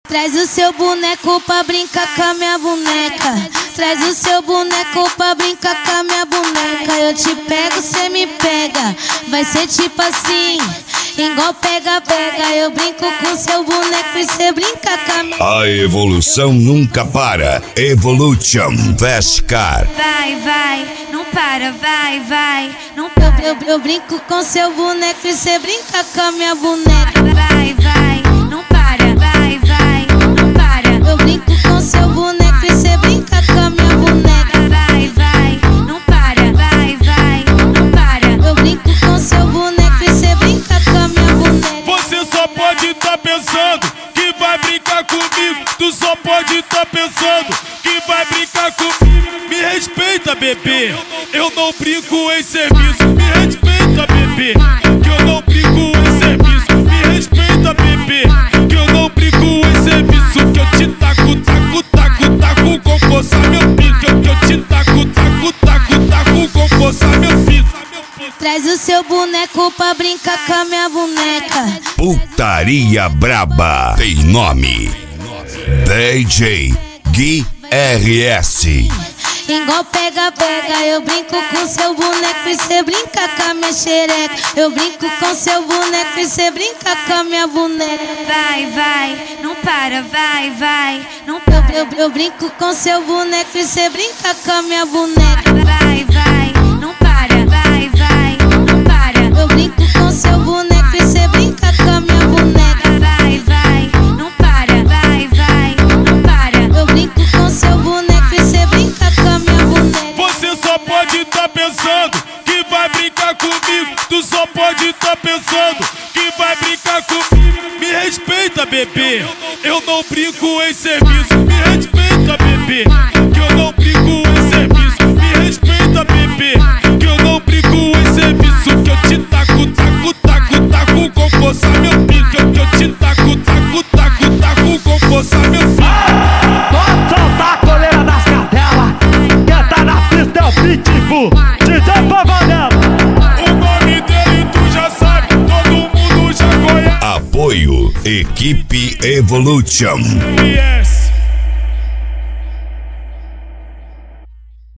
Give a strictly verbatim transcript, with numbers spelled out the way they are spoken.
Traz o seu boneco pra brincar com a minha boneca. Traz o seu boneco pra brincar com a minha boneca. Eu te pego, cê me pega. Vai ser tipo assim, igual pega, pega. Eu brinco com seu boneco e cê brinca com a minha. A evolução nunca para. Evolution Fast Car. Vai, vai, não para, vai, vai, não para. Eu, eu, eu brinco com seu boneco e cê brinca com a minha boneca. Vai, vai, não para, vai, vai, não para. Eu brinco com seu boneco e cê brinca com a minha boneca. Vai, vai, não para, vai, vai, não para. Eu brinco com seu boneco e cê brinca com a minha boneca. Você só pode tá pensando que vai brincar comigo. Tu só pode tá pensando que vai brincar comigo. Me respeita, bebê, eu não brinco em serviço. Me respeita, bebê, que eu não brinco em serviço. Me respeita, bebê, que eu não brinco em serviço. Que eu te taco, taco, taco, taco com força, meu pique. Que eu te taco, taco, taco, taco com força, meu pique. Traz o seu boneco pra brincar com a minha boneca. Putaria braba tem nome. D J Gui R S. Igual pega, pega. Eu brinco com seu boneco e cê brinca com a minha xereca. Eu brinco com seu boneco e cê brinca com a minha boneca. Vai, vai, não para, vai, vai, não para. Eu, eu, eu brinco com seu boneco e cê brinca com a minha boneca. Vai, vai, não para, vai, vai, não para. Eu brinco com seu boneco e cê brinca com a minha boneca. Vai, vai, não para, vai, vai, não para. Eu brinco com seu boneco e cê brinca com a minha boneca. Você só pode tá pensando que vai brincar comigo. Tu só pode tá pensando que vai brincar comigo. Me respeita, bebê, eu não brinco em serviço. Me respeita, bebê, que eu não brinco em serviço. Me respeita, bebê, que eu não brinco em serviço. Que eu te taco, taco, taco, taco com força, meu pique. Que eu te taco, taco, taco, taco com força, meu pique. Pode soltar a coleira das cadelas. Quem tá na pista é o Pitbull, D J Pavanello. O nome dele tu já sabe, todo mundo já conhece. Apoio Equipe Evolution. Yes.